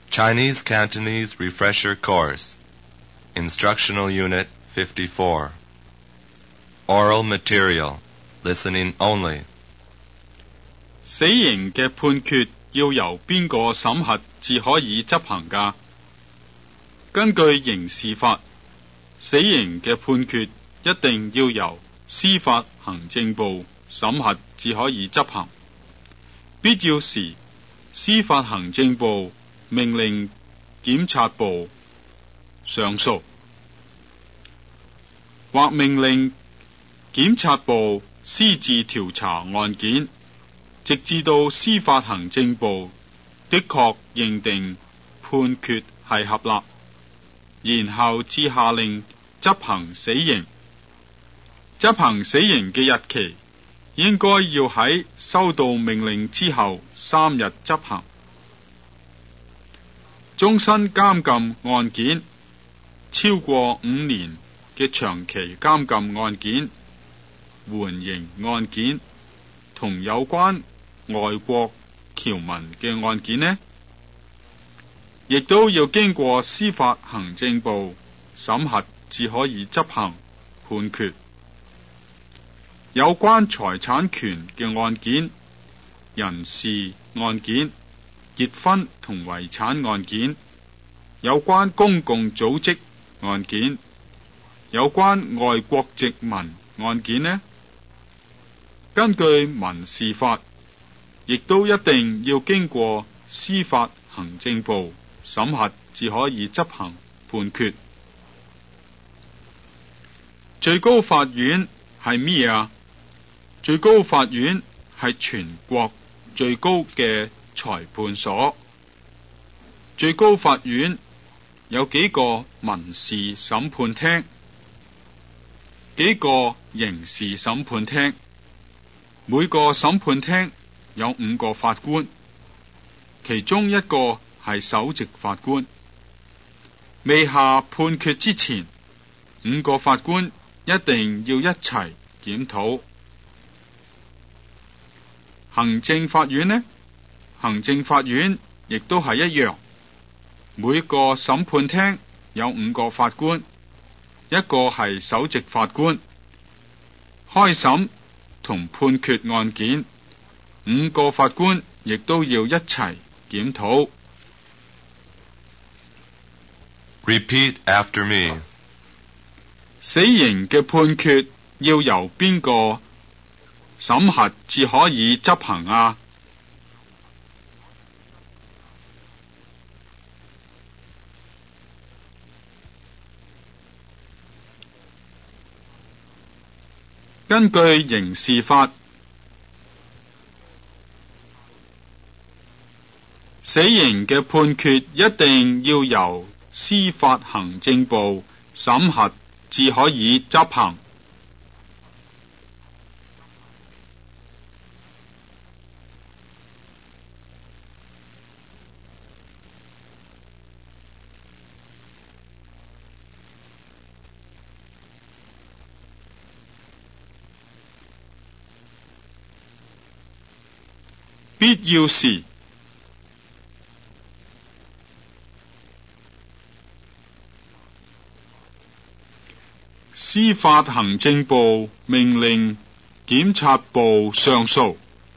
Chinese Cantonese Refresher Course, Instructional Unit 54. Oral Material, Listening Only. 死刑嘅判決要由邊個審核至可以執行㗎？根據刑事法，死刑嘅判決一定要由司法行政部審核至可以執行。必要時，司法行政部命令檢察部上訴，或命令檢察部私自調查案件，直至到司法行政部的確認定判決係合立，然後至下令執行死刑。執行死刑嘅日期應該要喺收到命令之後3日執行。終身監禁案件、超過5年嘅長期監禁案件、緩刑案件同有關外國僑民嘅案件呢，亦都要經過司法行政部審核至可以執行判決。有關財產權嘅案件、人事案件、結婚同遺產案件、有關公共組織案件、有關外國殖民案件呢，根據民事法，亦都一定要經過司法行政部審核至可以執行判決。最高法院係咩啊？最高法院係全國最高嘅裁判所。最高法院有幾個民事審判廳，幾個刑事審判廳，每個審判廳有5個法官，其中一個係首席法官。未下判決之前，5個法官一定要一齊檢討。行政法院呢？行政法院亦都係一樣，每個審判廳有5個法官，一個係首席法官。開審同判決案件，5個法官亦都要一齊檢討。 Repeat after me. 死刑嘅判決要由邊個審核至可以執行啊？根據刑事法，死刑嘅判決一定要由司法行政部審核至可以執行。必要時，司法行政部命令檢察部上訴，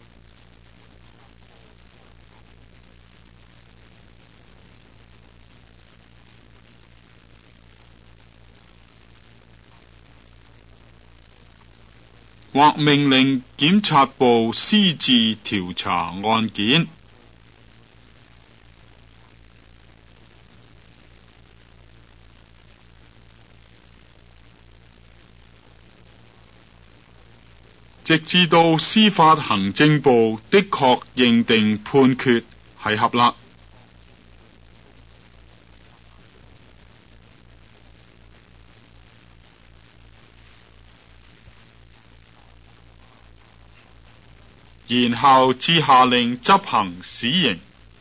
或命令檢察部私自調查案件。直至到司法行政部的確認定判決係合立。然後至下令執行死刑。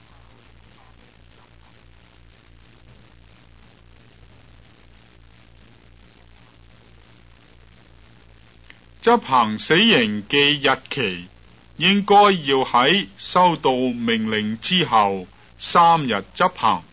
執行死刑嘅日期應該要喺收到命令之後 3日執行。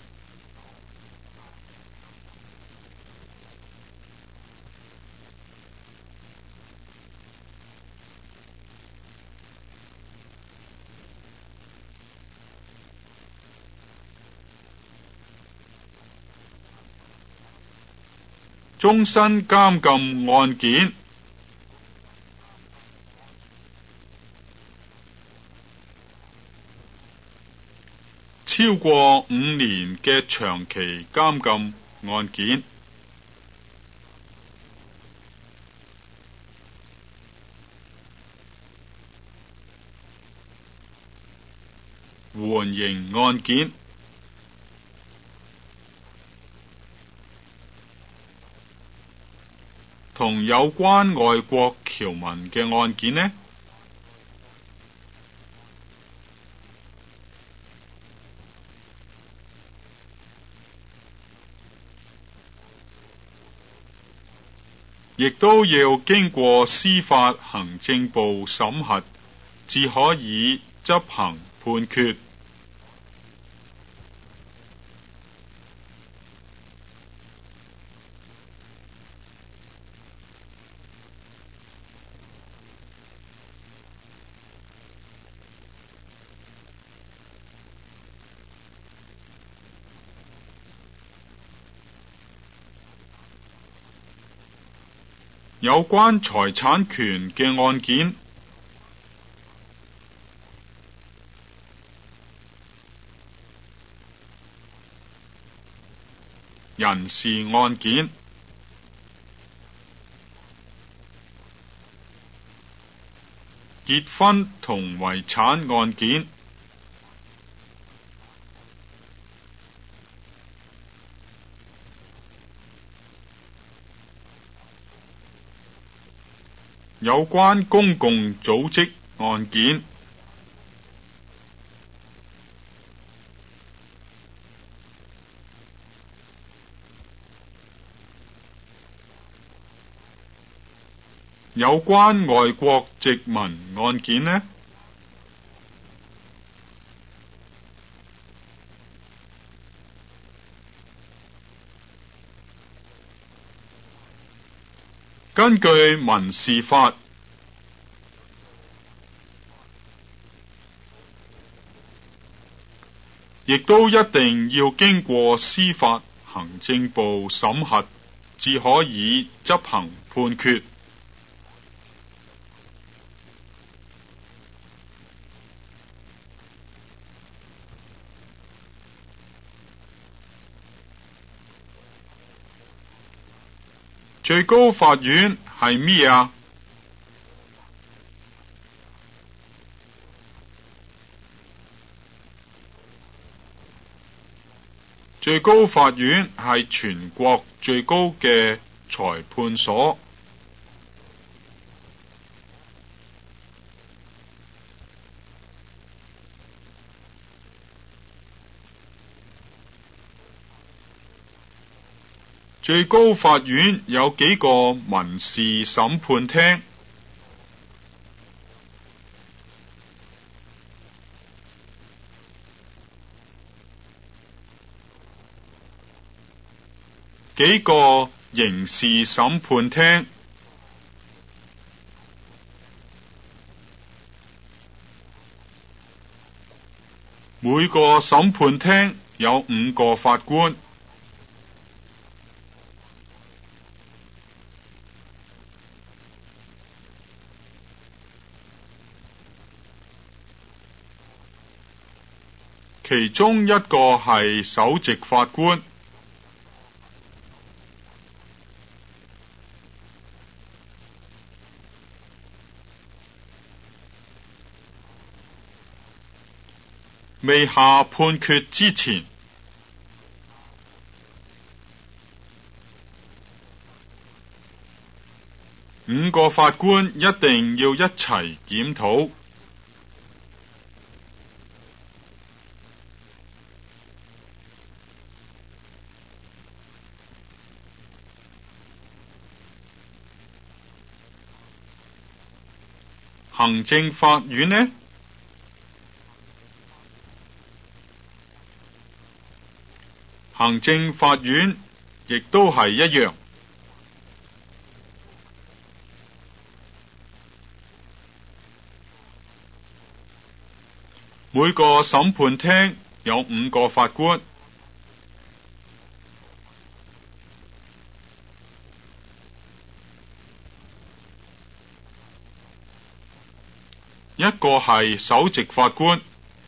終身監禁案件，超過5年嘅長期監禁案件，緩刑案件，同有關外國僑民嘅案件呢，亦都要經過司法行政部審核，至可以執行判決。有關財產權嘅案件，人事案件，結婚同遺產案件，有關公共組織案件，有關外國殖民案件呢？根據民事法，亦都一定要經過司法行政部審核，至可以執行判決。最高法院係咩啊？最高法院係全國最高嘅裁判所。最高法院有幾個民事審判廳，幾個刑事審判廳，每個審判廳有5個法官。其中一個係首席法官，未下判決之前，5個法官一定要一齊檢討。行政法院呢， 行政法院亦都係一樣。每個審判廳有5個法官，一個係首席法官，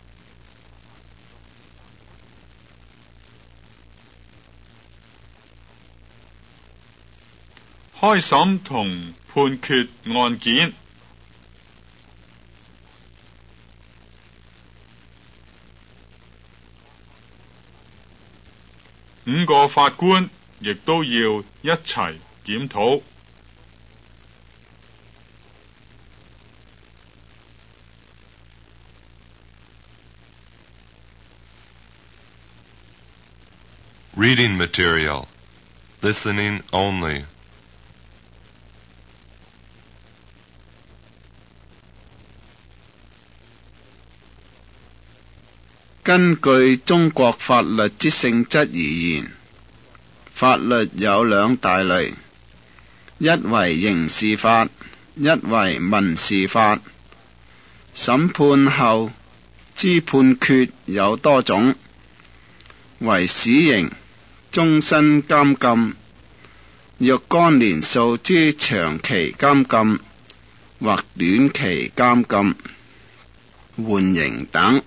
開審同判決案件。5個法官亦都要一齊檢討。 Reading material. Listening only. 根據中國法律之性質而言，法律有2大類，一為刑事法，一為民事法。審判後之判決有多種，為死刑、終身監禁、若干年數之長期監禁或短期監禁、緩刑等。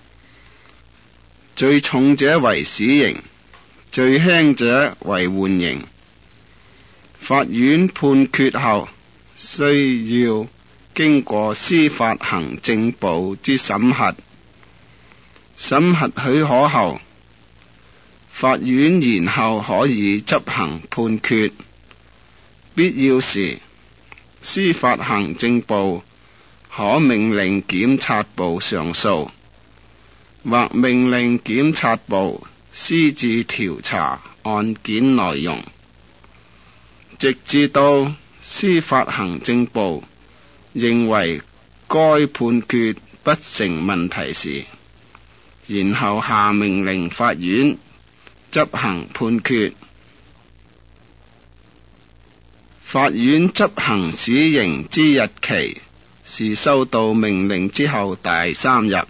最重者為死刑，最輕者為緩刑。法院判決後，需要經過司法行政部之審核。審核許可後，法院然後可以執行判決。必要時，司法行政部可命令檢察部上訴，或命令檢察部私自調查案件內容，直至到司法行政部認為該判決不成問題時，然後下命令法院執行判決。法院執行死刑之日期是收到命令之後第3日。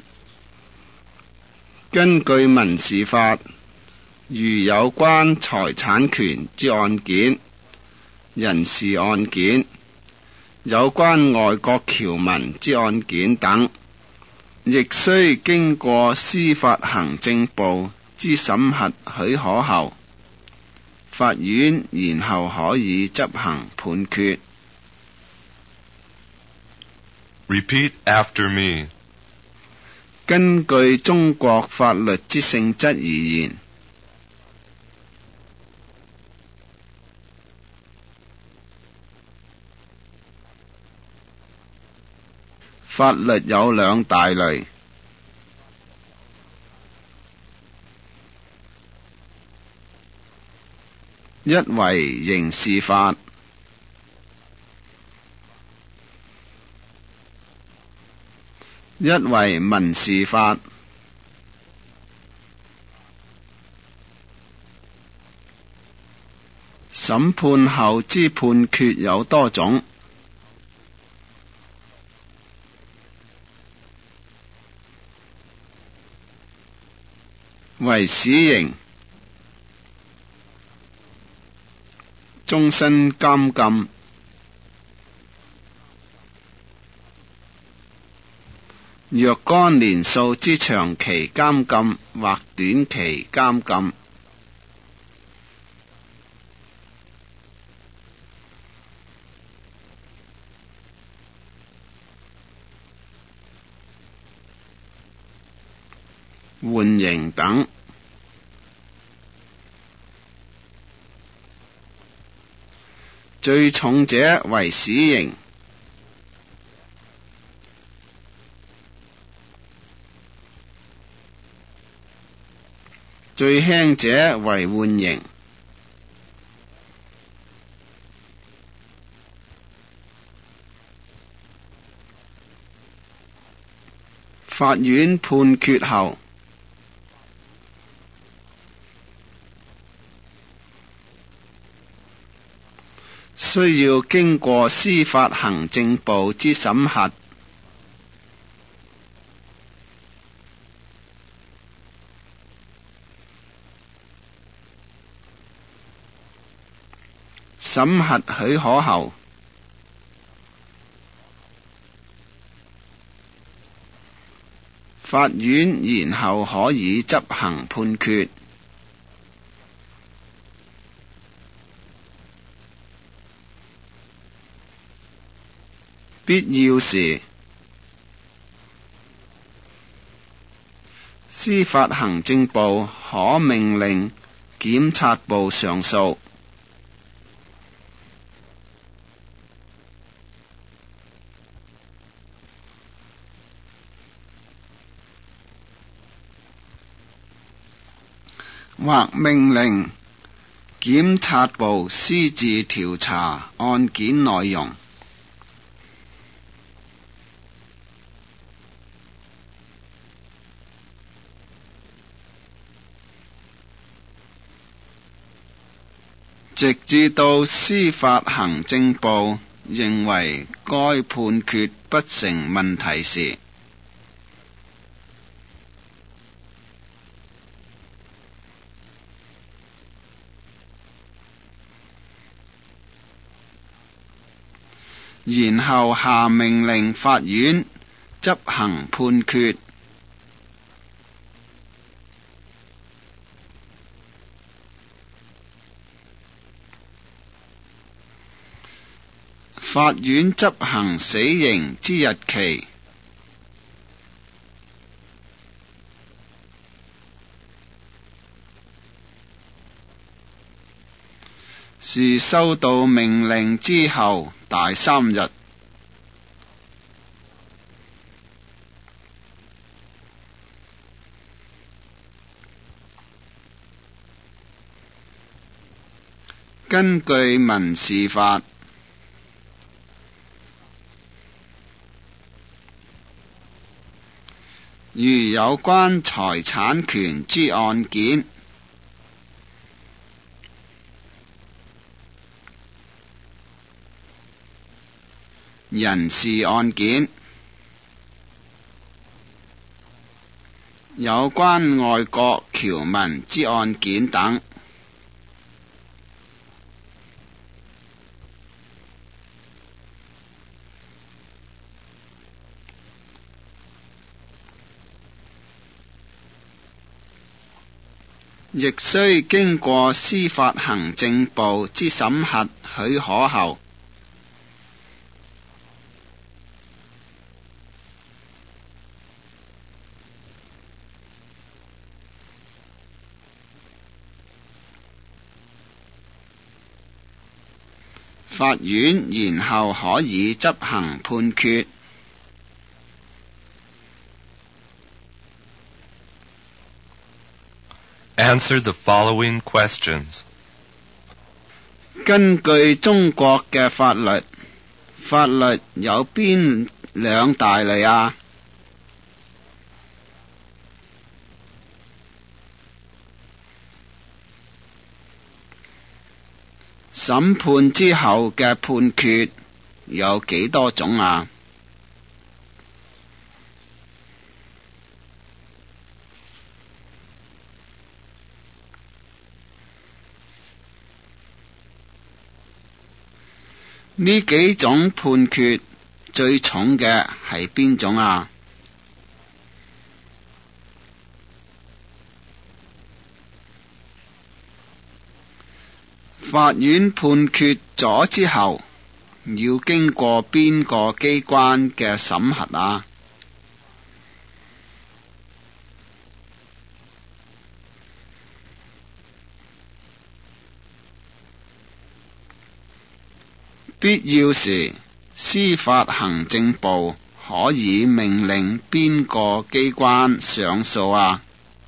根據民事法，如有關財產權之案件、人事案件、有關外國僑民之案件等，亦須經過司法行政部之審核許可後，法院然後可以執行判決。 Repeat after me. 根據中國法律之性質而言，法律有2大類，一為刑事法，一為民事法。審判後之判決有多種，為死刑、終身監禁、若干年數之長期監禁或短期監禁、緩刑等。最重者為死刑，最輕者為緩刑。法院判決後， 需要經過司法行政部之審核。審核許可後，法院然後可以執行判決。必要時，司法行政部可命令檢察部上訴。或命令檢察部私自調查案件內容。直至到司法行政部認為該判決不成問題時，然後下命令法院執行判決。法院執行死刑之日期，是收到命令之後第3日。根據民事法，如有關財產權之案件，人事案件，有關外國僑民之案件等，亦須經過司法行政部之審核許可後，法院然後可以執行判決。 Answer the following questions. 根據中國嘅法律，法律有邊兩大類啊？審判之後嘅判決有幾多種啊？呢幾種判決最重嘅係邊種啊？法院判決咗之後，要經過邊個機關嘅審核啊？必要時，司法行政部可以命令邊個機關上訴啊？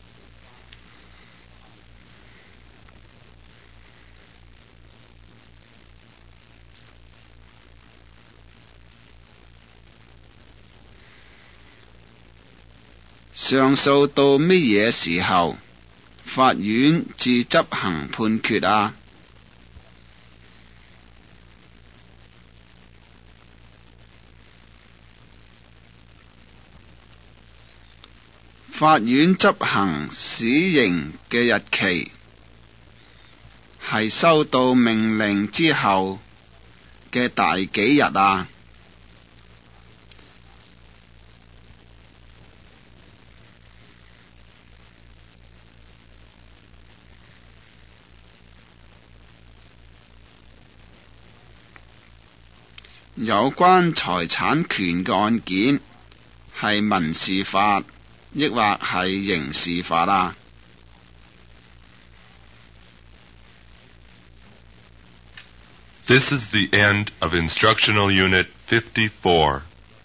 上訴到乜嘢時候，法院至執行判決啊？ 法院執行死刑嘅日期係收到命令之後嘅第幾日啊？有關財產權嘅案件係民事法，抑或係刑事法啊？ This is the end of Instructional Unit 54.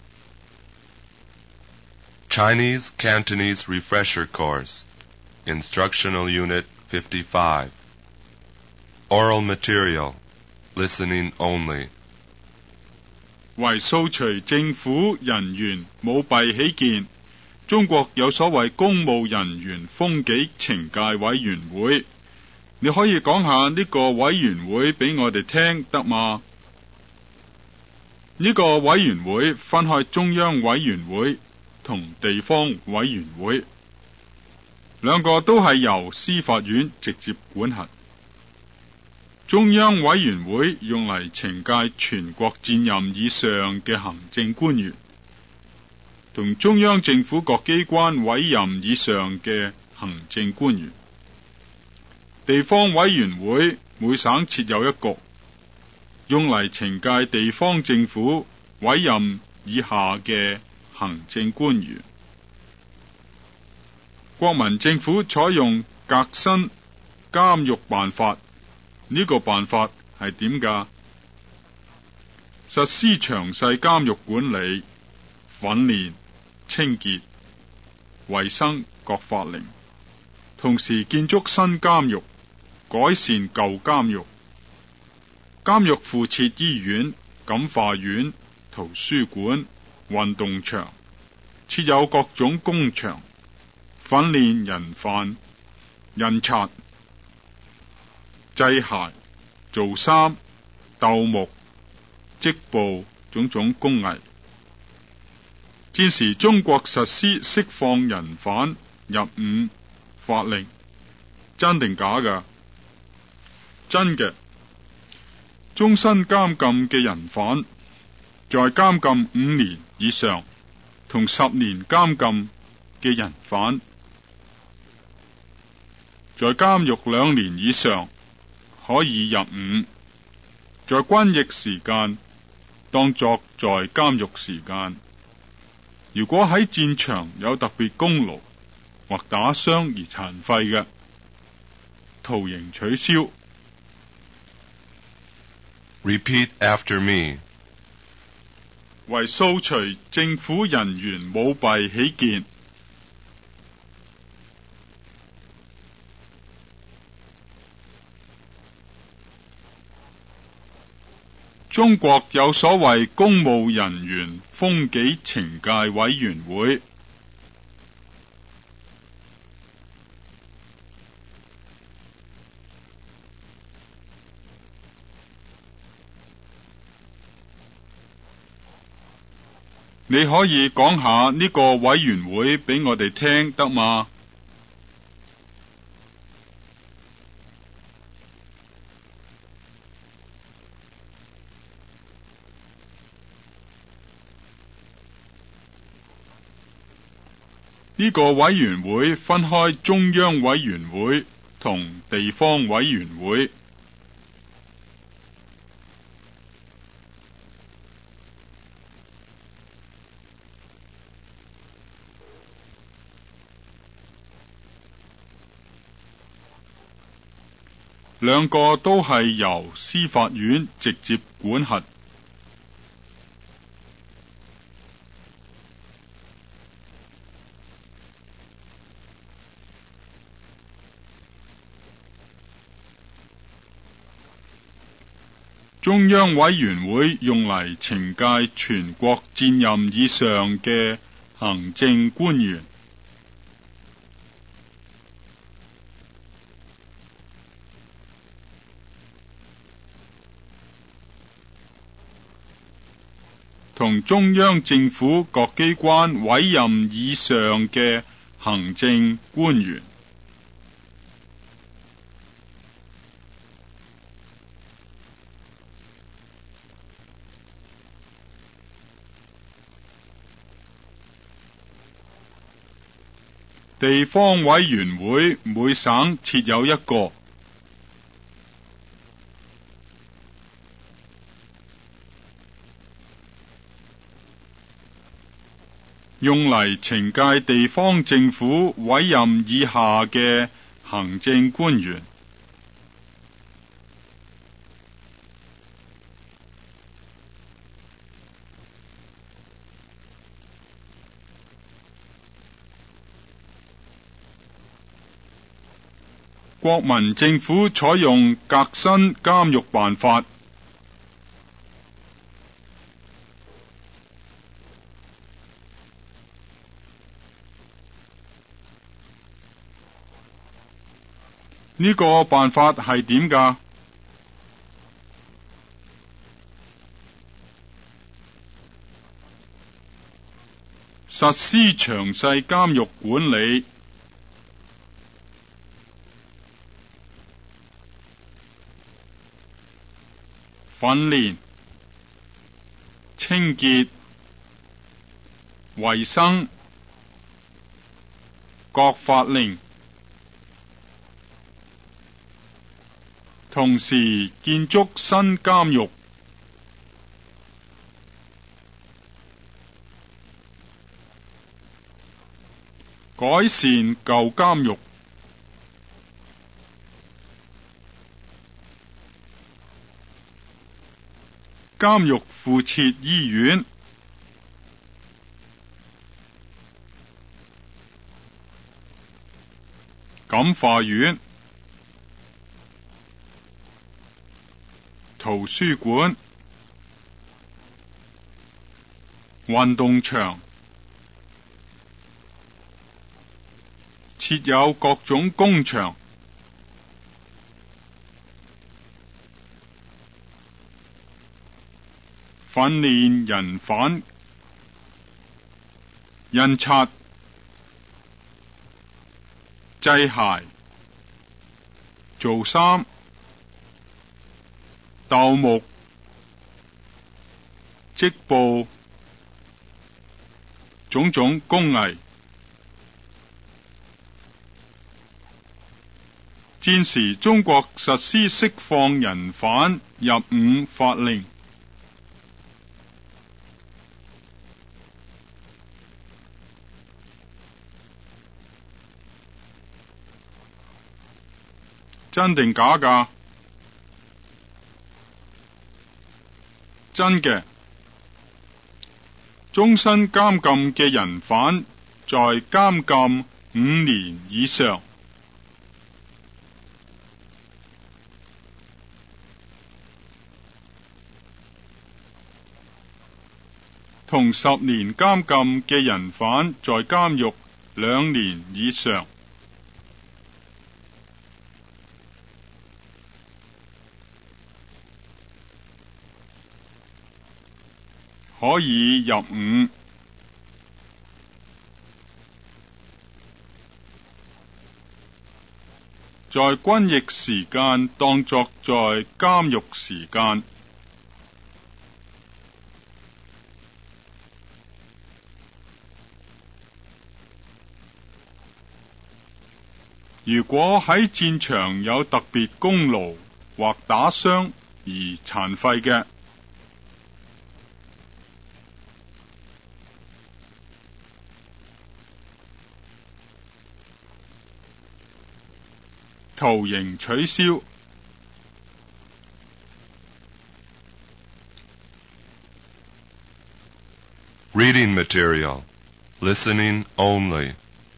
Chinese Cantonese Refresher Course, Instructional Unit 55. Oral Material, Listening Only. 為掃除政府人員舞弊起見，中國有所謂公務人員風紀懲戒委員會，你可以講下呢個委員會俾我哋聽得嗎？呢個委員會分開中央委員會同地方委員會，兩個都係由司法院直接管轄。中央委員會用嚟懲戒全國戰任以上嘅行政官員，同中央政府各機關委任以上嘅行政官員。地方委員會每省設有一局，用嚟懲戒地方政府委任以下嘅行政官員。國民政府採用革新監獄辦法，呢個辦法係點㗎？實施詳細監獄管理、訓練、清潔、衛生各法令，同時建築新監獄，改善舊監獄。監獄附設醫院、感化院、圖書館、運動場，設有各種工場，訓練人犯、印刷、製鞋、做衫、鬥木、織布種種工藝。戰時中國實施釋放人犯入伍法令，真定假㗎？真嘅。終身監禁嘅人犯，在監禁5年以上，同10年監禁嘅人犯，在監獄2年以上，可以入伍。在軍役時間，當作在監獄時間。如果喺戰場有特別功勞或打傷而殘廢嘅，徒刑取消。 Repeat after me. 為掃除政府人員舞弊起見，中國有所謂公務人員風紀懲戒委員會。你可以講下呢個委員會俾我哋聽得嗎？呢個委員會分開中央委員會同地方委員會。兩個都係由司法院直接管轄。中央委員會用嚟懲戒全國戰任以上嘅行政官員。同中央政府各機關委任以上嘅行政官員。地方委員會每省設有一個，用嚟懲戒地方政府委任以下嘅行政官員。國民政府採用革新監獄辦法。呢個辦法係點㗎？實施詳細監獄管理，訓練、清潔、衛生、各法令，同時建築新監獄，改善舊監獄，監獄附設醫院，感化院、圖書館、運動場，設有各種工場，訓練人犯、印刷、製鞋、做衫、鬥木、織布，種種工藝。戰時中國實施釋放人犯入伍法令，真定假㗎？真嘅，終身監禁嘅人犯在監禁5年以上，同10年監禁嘅人犯在監獄2年以上。可以入伍。在軍役時間當作在監獄時間。如果喺戰場有特別功勞或打傷而殘廢嘅，徒刑取消。 Reading material. Listening only.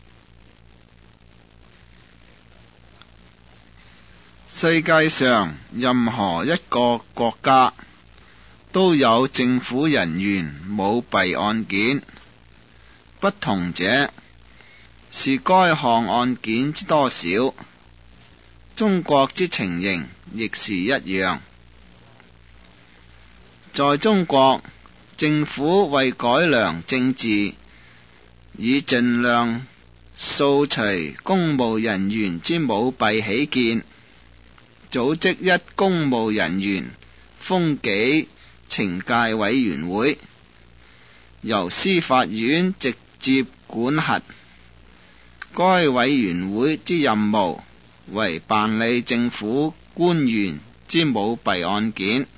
世界上任何一個國家都有政府人員舞弊案件，不同者是該項案件之多少。中國之情形亦是一樣。在中國，政府為改良政治，以盡量掃除公務人員之舞弊起見，組織一公務人員風紀懲戒委員會，由司法院直接管轄。該委員會之任務為辦理政府官員之舞弊案件。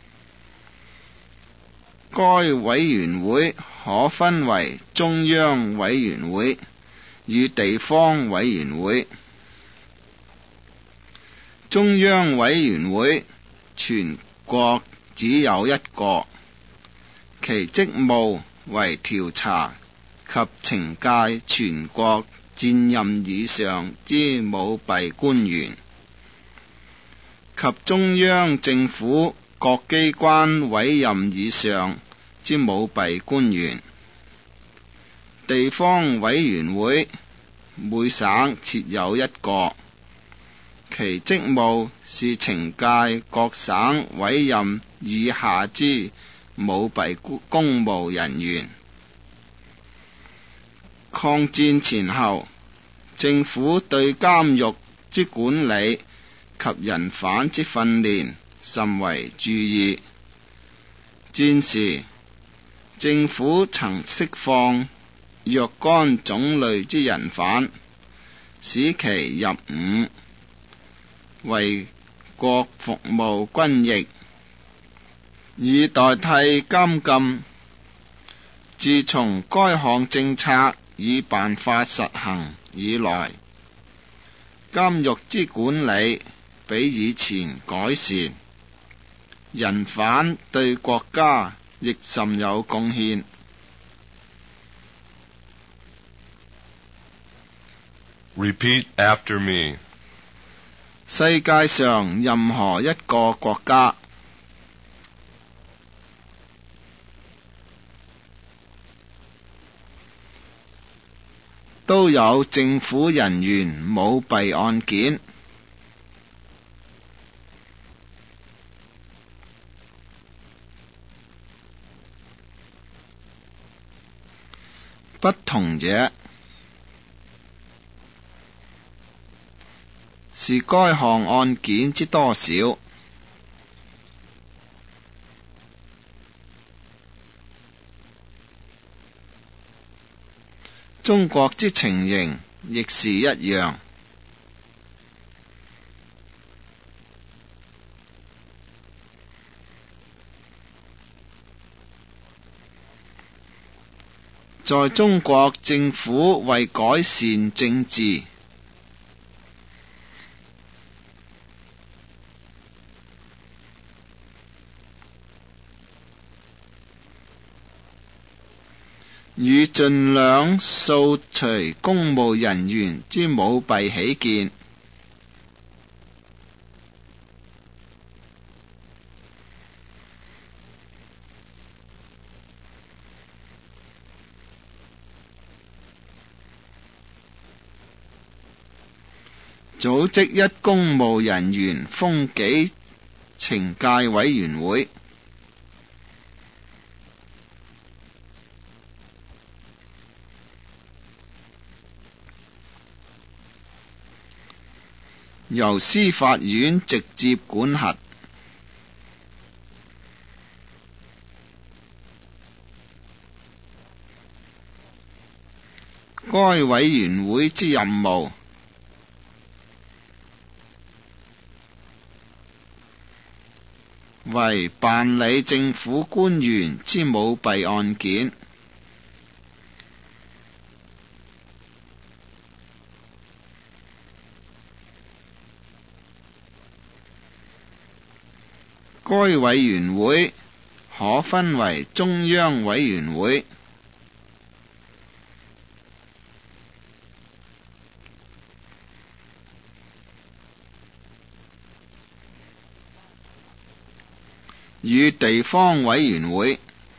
該委員會可分為中央委員會與地方委員會。中央委員會全國只有一個，其職務為調查及懲戒全國戰任以上之舞弊官員及中央政府各機關委任以上之舞弊官員。地方委員會每省設有一個，其職務是懲戒各省委任以下之舞弊公務人員。抗戰前後，政府對監獄之管理及人犯之訓練甚為注意。戰時，政府曾釋放若干種類之人犯，使其入伍，為國服務軍役，以代替監禁。自從該項政策以辦法實行以來，監獄之管理比以前改善，人犯對國家亦甚有貢獻。 Repeat after me. 世界上任何一個國家都有政府人員舞弊案件。不同者是該項案件之多少。中國之情形亦是一樣。在中國政府為改善政治，與盡量掃除公務人員之舞弊起見，組織一公務人員風紀懲戒委員會，由司法院直接管轄。該委員會之任務為辦理政府官員之舞弊案件。該委員會可分為中央委員會、與地方委員會。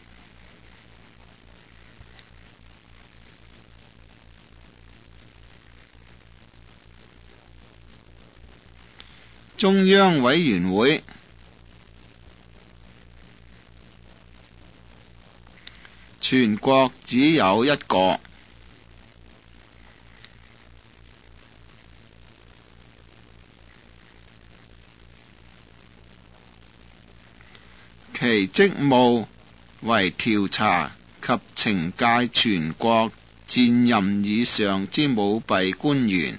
中央委員會全國只有一個， 其職務為調查及懲戒全國薦任以上之舞弊官員。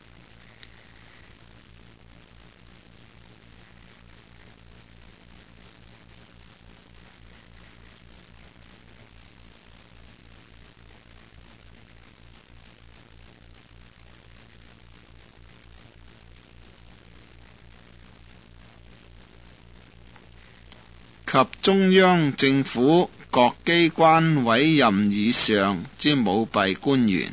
及中央政府各機關委任以上之舞弊官員。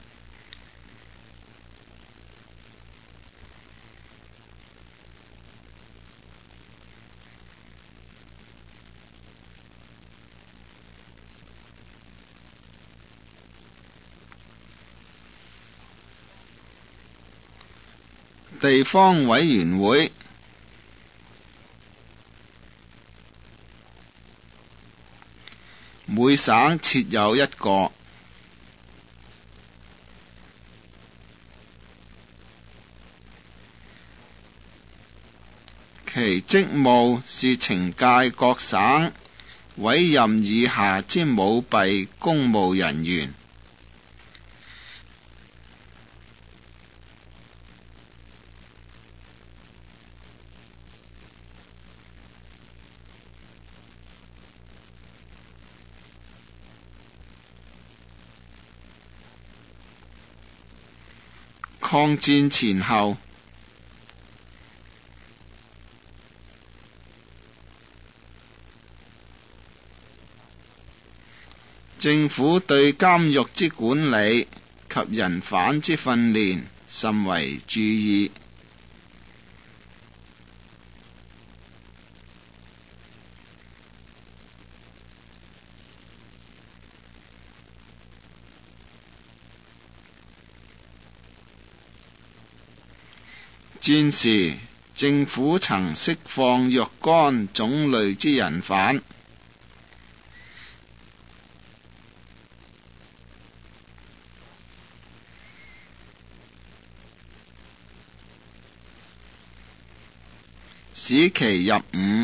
地方委員會每省設有一個，其職務是懲戒各省委任以下之舞弊公務人員。抗戰前後，政府對監獄之管理及人犯之訓練甚為注意。戰時，政府曾釋放若干種類之人犯，使其入伍，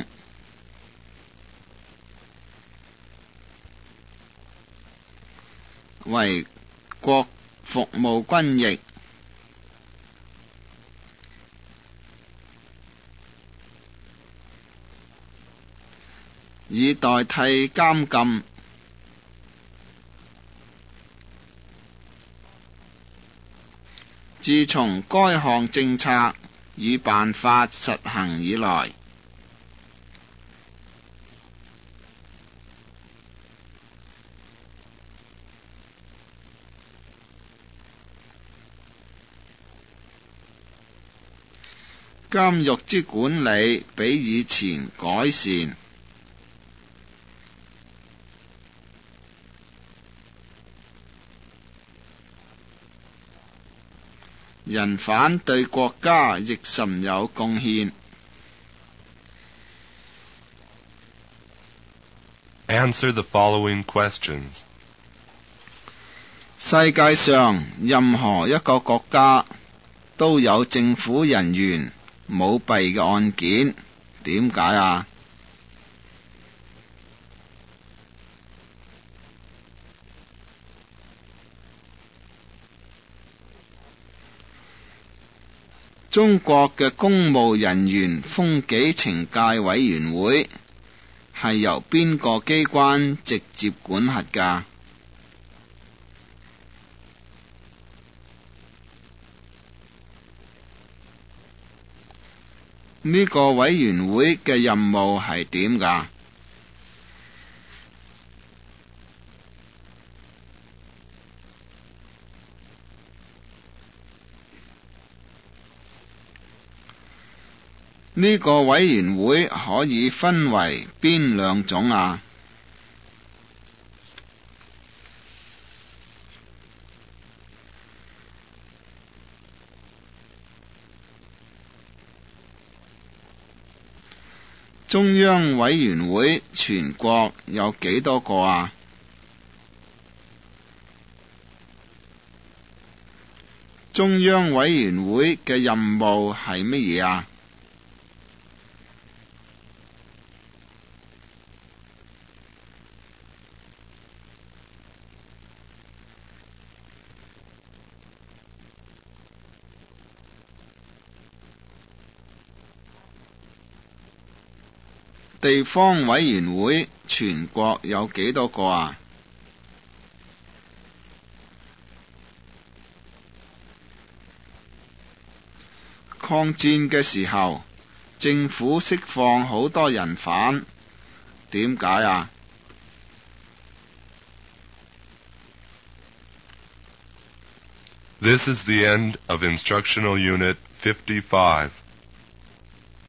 為國服務軍役。以代替監禁。自從該項政策與辦法實行以來，監獄之管理比以前改善。人犯對國家亦甚有貢獻。 Answer the following questions. 世界上任何一個國家都有政府人員舞弊嘅案件，點解啊？中國嘅公務人員風紀懲戒委員會係由邊個機關直接管轄㗎？呢個委員會嘅任務係點㗎？呢個委員會可以分為邊兩種啊？中央委員會全國有幾多個啊？中央委員會嘅任務係乜嘢啊？ 地方委員會全國有幾多個啊？抗戰嘅時候，政府釋放好多人犯，點解啊 ？This is the end of Instructional Unit 55.